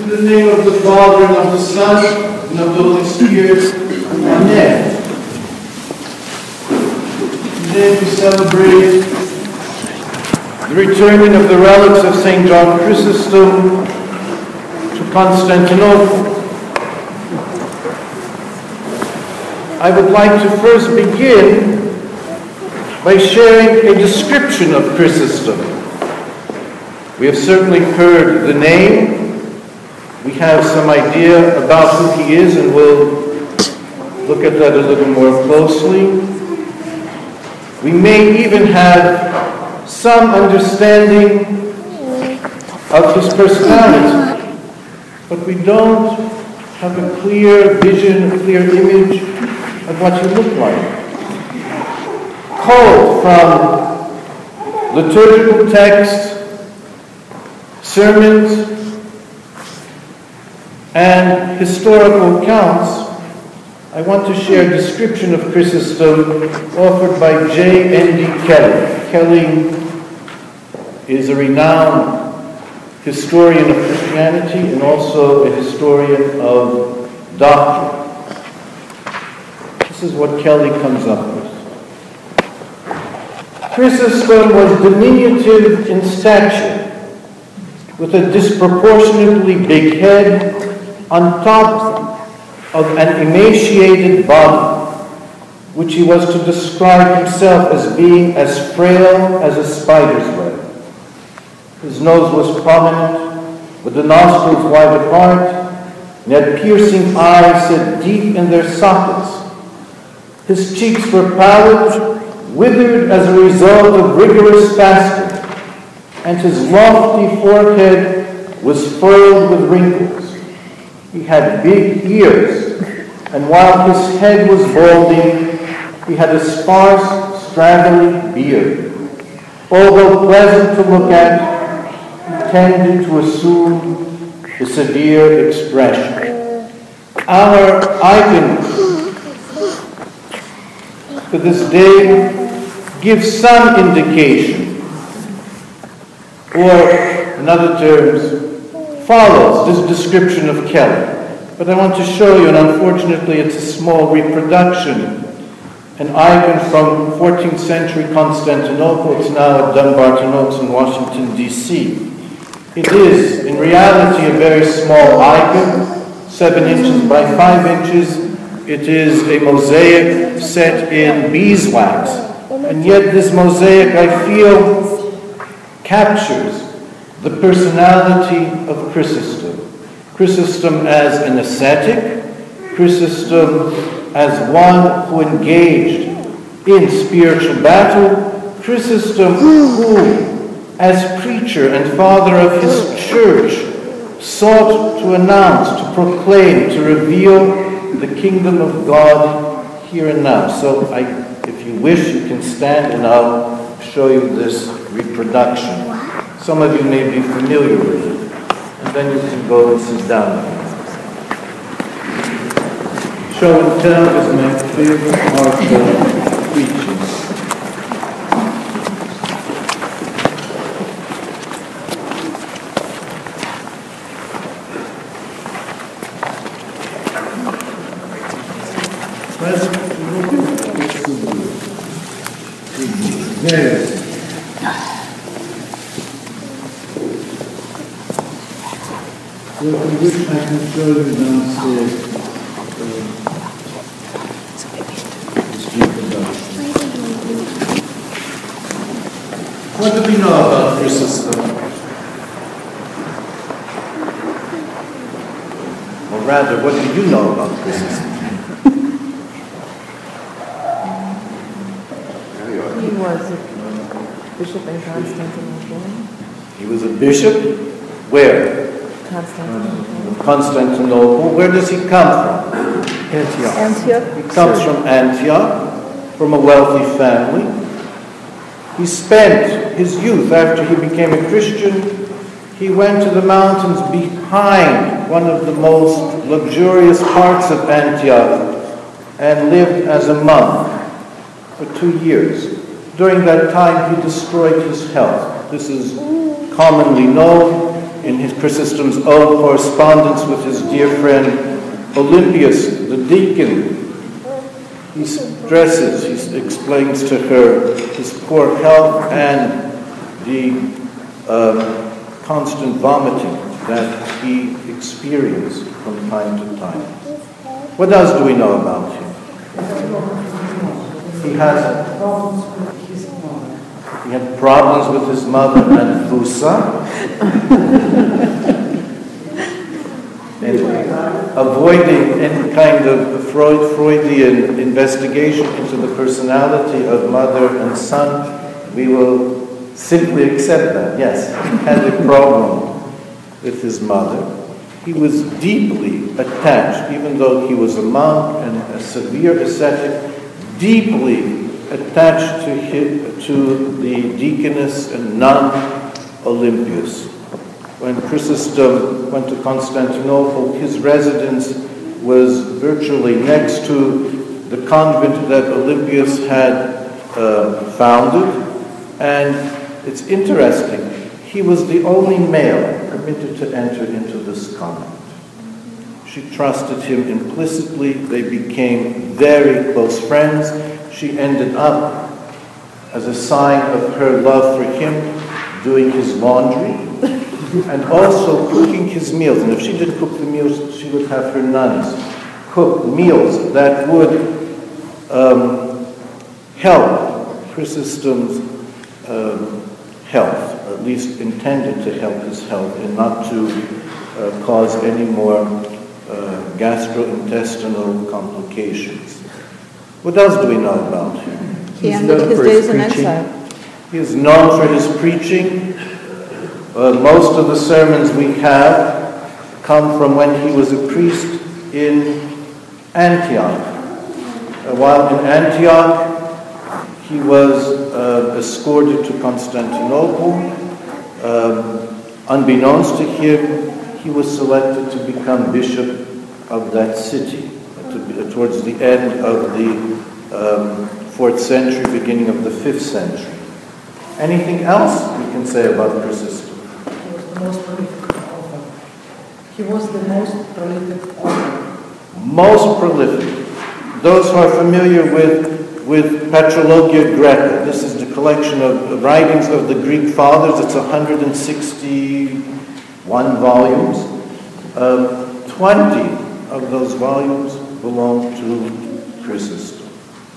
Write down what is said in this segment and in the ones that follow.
In the name of the Father, and of the Son, and of the Holy Spirit. Amen. Today we celebrate the returning of the relics of St. John Chrysostom to Constantinople. I would like to first begin by sharing a description of Chrysostom. We have certainly heard the name. We have some idea about who he is, and we'll look at that a little more closely. We may even have some understanding of his personality, but we don't have a clear vision, a clear image of what he looked like. Culled from liturgical texts, sermons, and historical accounts, I want to share a description of Chrysostom offered by J.N.D. Kelly. Kelly is a renowned historian of Christianity and also a historian of doctrine. This is what Kelly comes up with. Chrysostom was diminutive in stature, with a disproportionately big head on top of an emaciated body, which he was to describe himself as being as frail as a spider's web. His nose was prominent, with the nostrils wide apart, and had piercing eyes set deep in their sockets. His cheeks were pallid, withered as a result of rigorous fasting, and his lofty forehead was furrowed with wrinkles. He had big ears, and while his head was balding, he had a sparse, straggly beard. Although pleasant to look at, he tended to assume a severe expression. Our icon for this day gives some indication, or in other terms, follows this description of Kelly. But I want to show you, and unfortunately it's a small reproduction, an icon from 14th century Constantinople. It's now at Dumbarton in Washington, D.C. It is, in reality, a very small icon, 7 inches by 5 inches. It is a mosaic set in beeswax. And yet this mosaic, I feel, captures the personality of Chrysostom. Chrysostom as an ascetic, Chrysostom as one who engaged in spiritual battle, Chrysostom who, as preacher and father of his church, sought to announce, to proclaim, to reveal the kingdom of God here and now. So if you wish, you can stand and I'll show you this reproduction. Some of you may be familiar with it, and then you can go and sit down. Show and tell is my favorite art of preaching. Yes. So if you wish, I can show you downstairs What do we know about Chrysostom? Or rather, what do you know about Chrysostom? He was a bishop in Constantinople. He was a bishop? Where? Constantinople. Where does he come from? Antioch. He comes from Antioch, from a wealthy family. He spent his youth, after he became a Christian, he went to the mountains behind one of the most luxurious parts of Antioch and lived as a monk for 2 years. During that time, he destroyed his health. This is commonly known. in his Chrysostom's own correspondence with his dear friend Olympius, the deacon, he explains to her his poor health and the constant vomiting that he experienced from time to time. What else do we know about him? He had problems with his mother, Anthusa, and avoiding any kind of Freudian investigation into the personality of mother and son. We will simply accept that. Yes, he had a problem with his mother. He was deeply attached, even though he was a monk and a severe ascetic, deeply attached to the deaconess and nun Olympius. When Chrysostom went to Constantinople, his residence was virtually next to the convent that Olympius had founded. And it's interesting, he was the only male permitted to enter into this convent. She trusted him implicitly. They became very close friends. She ended up, as a sign of her love for him, doing his laundry and also cooking his meals. And if she didn't cook the meals, she would have her nuns cook meals that would help Chrysostom's health, or at least intended to help his health and not to cause any more gastrointestinal complications. What else do we know about him? He ended his days in exile. He is known for his preaching. Most of the sermons we have come from when he was a priest in Antioch. While in Antioch, he was escorted to Constantinople. Unbeknownst to him, he was selected to become bishop of that city towards the end of the 4th century, beginning of the 5th century. Anything else we can say about Chrysostom? He was the most prolific author. Most prolific. Those who are familiar with Patrologia Graeca, this is the collection of writings of the Greek fathers. It's 161 volumes. 20 of those volumes belong to Chrysostom.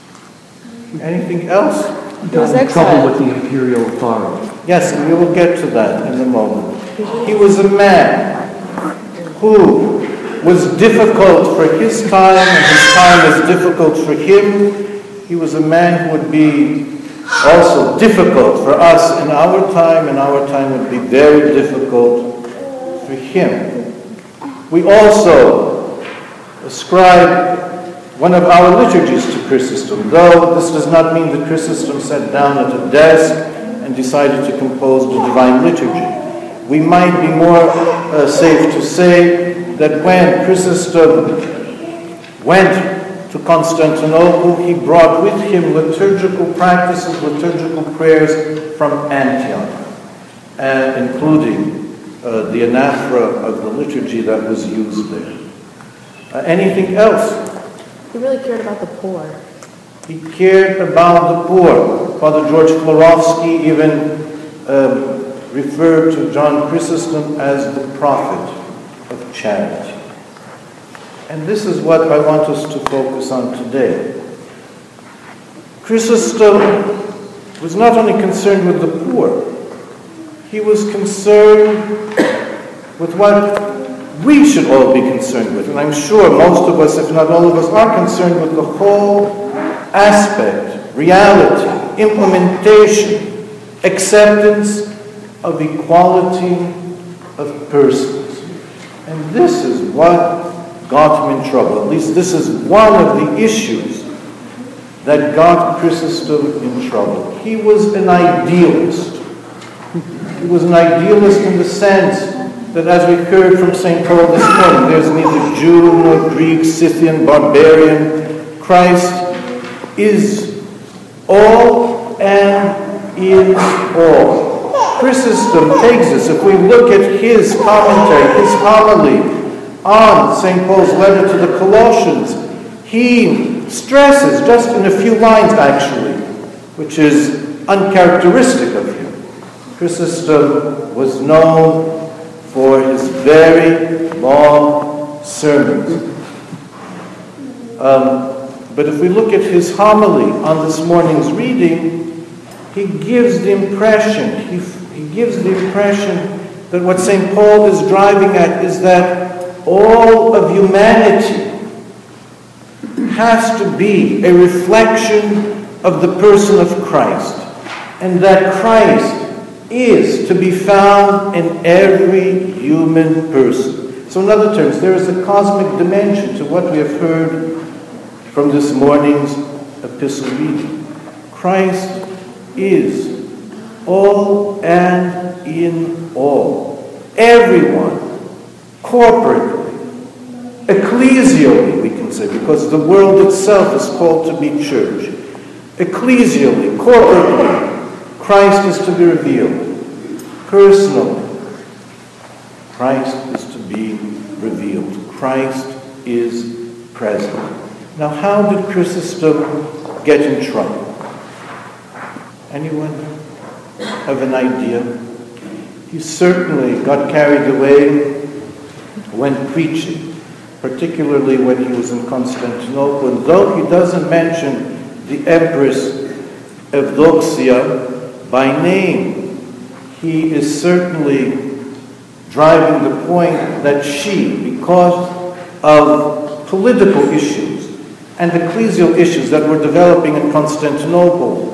Anything else? He got in trouble with the imperial authority. Yes, we will get to that in a moment. He was a man who was difficult for his time, and his time was difficult for him. He was a man who would be also difficult for us in our time, and our time would be very difficult for him. We also ascribe one of our liturgies to Chrysostom, though this does not mean that Chrysostom sat down at a desk and decided to compose the Divine Liturgy. We might be more safe to say that when Chrysostom went to Constantinople, he brought with him liturgical practices, liturgical prayers from Antioch, including the anaphora of the liturgy that was used there. Anything else? He really cared about the poor. He cared about the poor. Father George Florovsky even referred to John Chrysostom as the prophet of charity. And this is what I want us to focus on today. Chrysostom was not only concerned with the poor, he was concerned with what we should all be concerned with. And I'm sure most of us, if not all of us, are concerned with the whole aspect, reality, implementation, acceptance of equality of persons. And this is what got him in trouble. At least this is one of the issues that got Chrysostom in trouble. He was an idealist. He was an idealist in the sense that, as we heard from St. Paul this morning, there's neither Jew nor Greek, Scythian, barbarian. Christ is all and is all. Chrysostom takes us, if we look at his commentary, his homily on St. Paul's letter to the Colossians, he stresses, just in a few lines actually, which is uncharacteristic of him. Chrysostom was known for his very long sermons. But if we look at his homily on this morning's reading, he gives the impression, that what St. Paul is driving at is that all of humanity has to be a reflection of the person of Christ, and that Christ is to be found in every human person. So in other terms, there is a cosmic dimension to what we have heard from this morning's epistle reading. Christ is all and in all. Everyone, corporately, ecclesially, we can say, because the world itself is called to be church. Ecclesially, corporately, Christ is to be revealed. Personally, Christ is to be revealed. Christ is present. Now, how did Chrysostom get in trouble? Anyone have an idea? He certainly got carried away when preaching, particularly when he was in Constantinople. And though he doesn't mention the Empress Eudoxia by name, he is certainly driving the point that she, because of political issues and ecclesial issues that were developing in Constantinople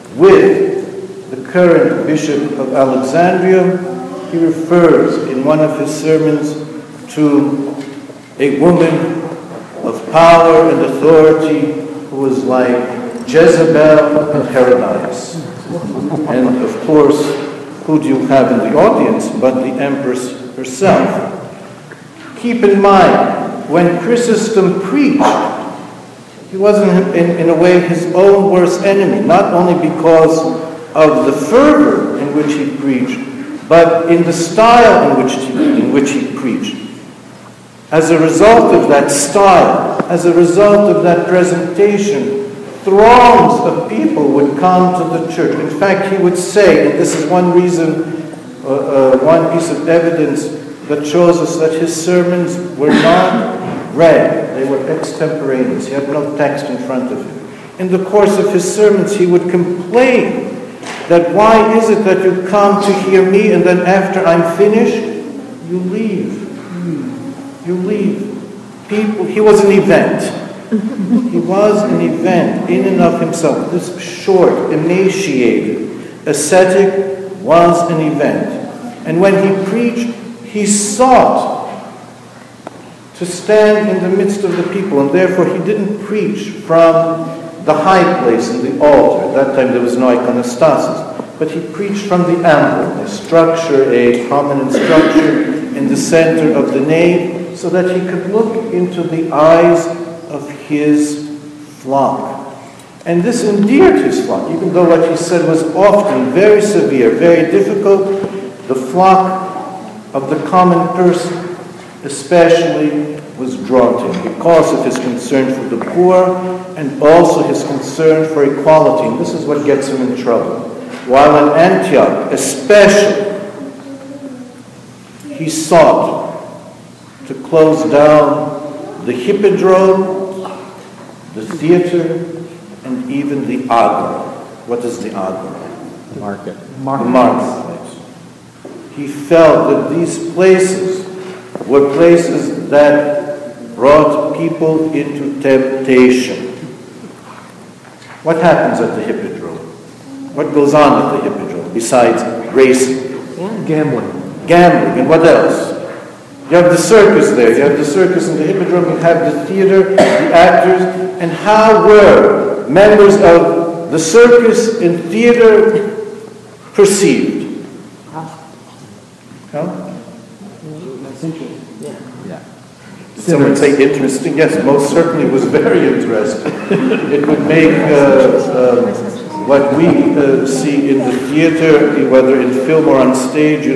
with the current Bishop of Alexandria, he refers in one of his sermons to a woman of power and authority who was like Jezebel and Herodias. And of course, who do you have in the audience but the Empress herself? Keep in mind, when Chrysostom preached, he wasn't in a way his own worst enemy, not only because of the fervor in which he preached, but in the style in which he preached. As a result of that style, as a result of that presentation, throngs of people would come to the church. In fact, he would say, and this is one reason, one piece of evidence that shows us that his sermons were not read, they were extemporaneous. He had no text in front of him. In the course of his sermons, he would complain that why is it that you come to hear me and then after I'm finished, you leave. You leave. People, he was an event. He was an event in and of himself. This short, emaciated ascetic was an event. And when he preached, he sought to stand in the midst of the people, and therefore he didn't preach from the high place in the altar. At that time there was no iconostasis, but he preached from the ample, a structure, a prominent structure in the center of the nave, so that he could look into the eyes of his flock. And this endeared his flock, even though what he said was often very severe, very difficult. The flock of the common person especially was drawn to him because of his concern for the poor and also his concern for equality. And this is what gets him in trouble. While in Antioch, especially, he sought to close down the hippodrome, the theater, and even the agora. What is the agora? The market. The marketplace. He felt that these places were places that brought people into temptation. What happens at the hippodrome? What goes on at the hippodrome besides racing? Gambling. Gambling, and what else? You have the circus there. You have the circus in the hippodrome. You have the theater, the actors. And how were members of the circus and theater perceived? Huh? Some would say interesting. Yes, most certainly was very interesting. It would make what we see in the theater, whether in film or on stage,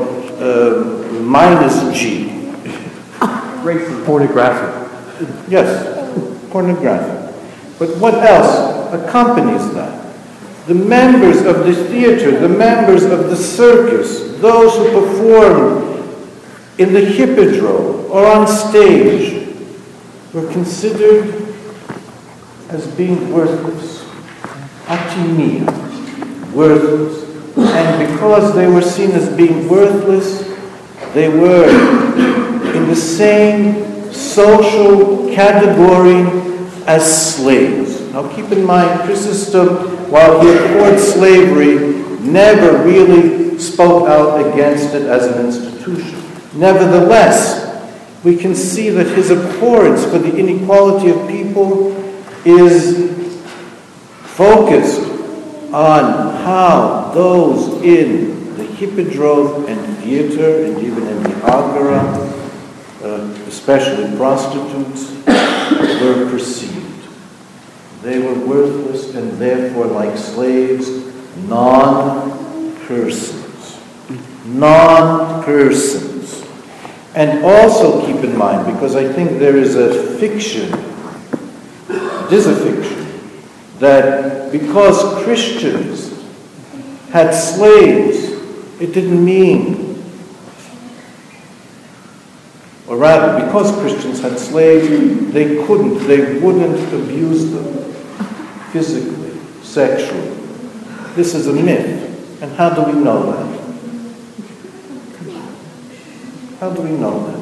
minus G. Pornographic. Yes, pornographic. But what else accompanies that? The members of the theater, the members of the circus, those who performed in the hippodrome or on stage were considered as being worthless. Atimia, worthless. And because they were seen as being worthless, they were in the same social category as slaves. Now keep in mind, Chrysostom, while he abhorred slavery, never really spoke out against it as an institution. Nevertheless, we can see that his abhorrence for the inequality of people is focused on how those in the hippodrome and theater and even in the agora, especially prostitutes, were perceived. They were worthless and therefore, like slaves, non-persons. Non-persons. And also keep in mind, because I think there is a fiction, it is a fiction, that because Christians had slaves, it didn't mean, or rather, because Christians had slaves, they wouldn't abuse them physically, sexually. This is a myth. And how do we know that? How do we know that?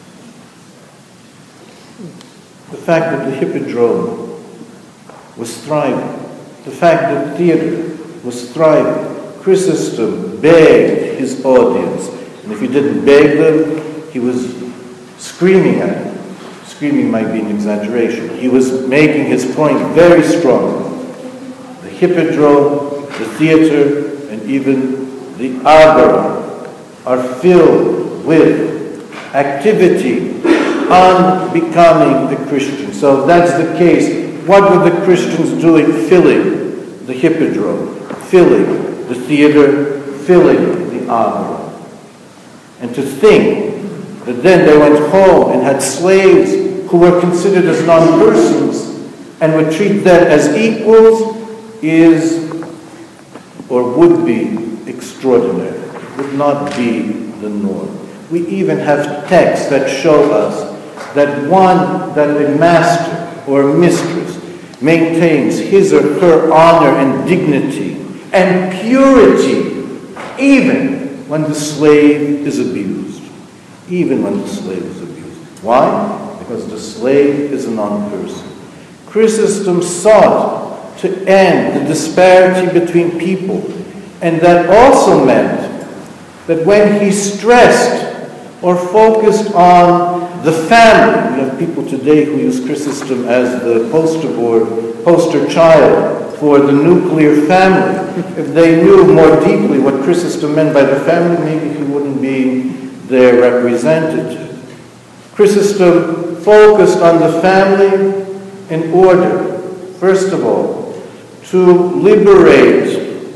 The fact that the hippodrome was thriving, the fact that theater was thriving. Chrysostom begged his audience, and if he didn't beg them, he was screaming at them. Screaming might be an exaggeration. He was making his point very strongly. The hippodrome, the theater, and even the agora are filled with activity on becoming a Christian. So if that's the case, what were the Christians doing? Filling the hippodrome, filling the theater, filling the agora. And to think that then they went home and had slaves who were considered as non-persons and would treat them as equals is, or would be, extraordinary. It would not be the norm. We even have texts that show us that a master or a mistress maintains his or her honor and dignity and purity even when the slave is abused. Even when the slave is abused. Why? Because the slave is a non-person. Chrysostom sought to end the disparity between people, and that also meant that when he stressed or focused on the family, we have people today who use Chrysostom as the poster child for the nuclear family. If they knew more deeply what Chrysostom meant by the family, maybe he wouldn't be their representative. Chrysostom focused on the family in order, first of all, to liberate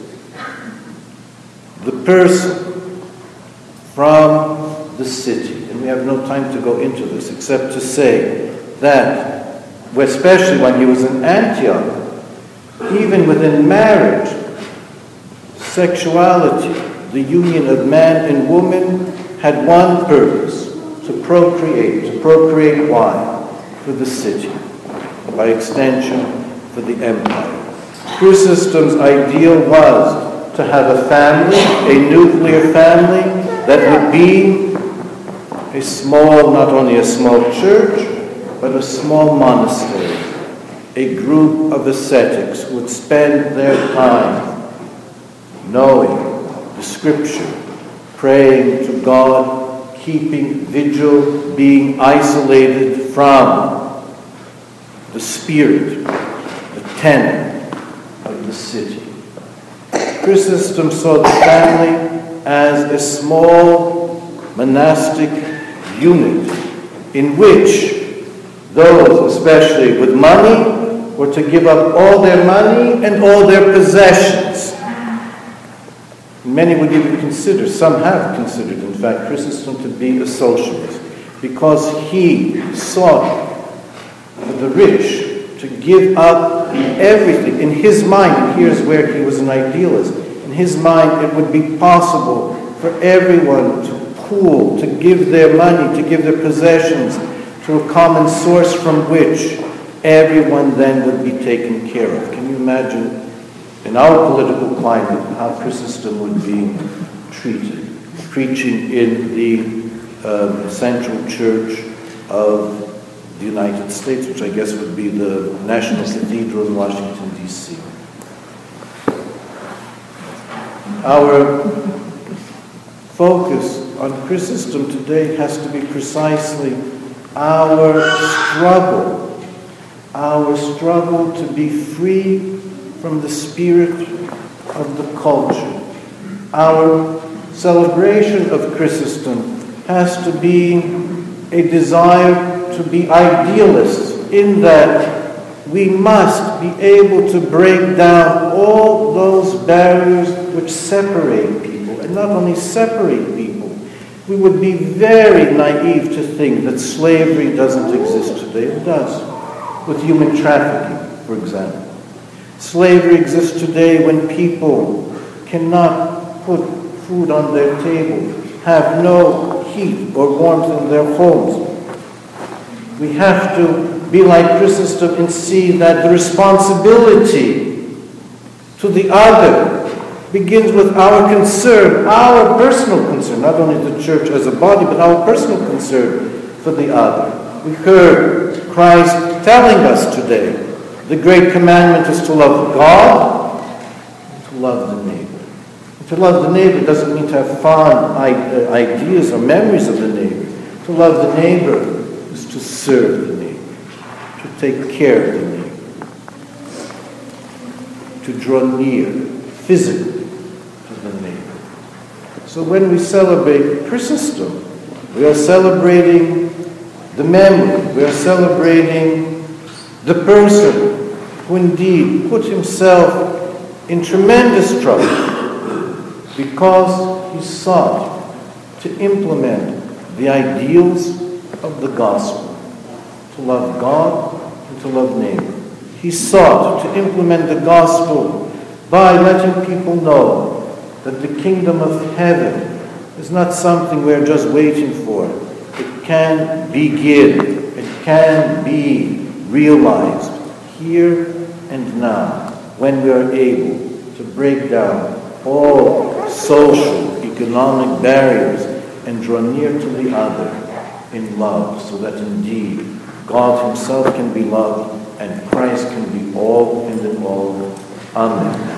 the person from the city. And we have no time to go into this except to say that, especially when he was in Antioch, even within marriage, sexuality, the union of man and woman had one purpose, to procreate. To procreate why? For the city. By extension, for the empire. Chrysostom's ideal was to have a family, a nuclear family, that would be a small, not only a small church, but a small monastery. A group of ascetics who would spend their time knowing the scripture, praying to God, keeping vigil, being isolated from the spirit, the tenor of the city. Chrysostom saw the family as a small monastic unit in which those, especially with money, were to give up all their money and all their possessions. Many would even consider, some have considered, in fact, Chrysostom to be a socialist, because he sought for the rich to give up everything. In his mind, and here's where he was an idealist, in his mind it would be possible for everyone to pool, to give their money, to give their possessions to a common source from which everyone then would be taken care of. Can you imagine in our political climate how Chrysostom would be treated, preaching in the Central Church of the United States, which I guess would be the National Cathedral in Washington, D.C. Our focus on Chrysostom today has to be precisely our struggle to be free from the spirit of the culture. Our celebration of Chrysostom has to be a desire to be idealists, in that we must be able to break down all those barriers which separate people. And not only separate people, we would be very naive to think that slavery doesn't exist today. It does. With human trafficking, for example. Slavery exists today when people cannot put food on their table, have no heat or warmth in their homes. We have to be like Chrysostom and see that the responsibility to the other begins with our concern, our personal concern, not only the church as a body, but our personal concern for the other. We heard Christ telling us today, the great commandment is to love God and to love the neighbor. And to love the neighbor doesn't mean to have fond ideas or memories of the neighbor. To love the neighbor is to serve the neighbor, to take care of the neighbor, to draw near physically to the neighbor. So when we celebrate Chrysostom, we are celebrating the memory, we are celebrating the person who indeed put himself in tremendous trouble because he sought to implement the ideals of the gospel, to love God and to love neighbor. He sought to implement the gospel by letting people know that the kingdom of heaven is not something we're just waiting for. It can begin, it can be realized here and now when we are able to break down all social, economic barriers and draw near to the other in love, so that indeed God himself can be loved and Christ can be all and in all. Amen.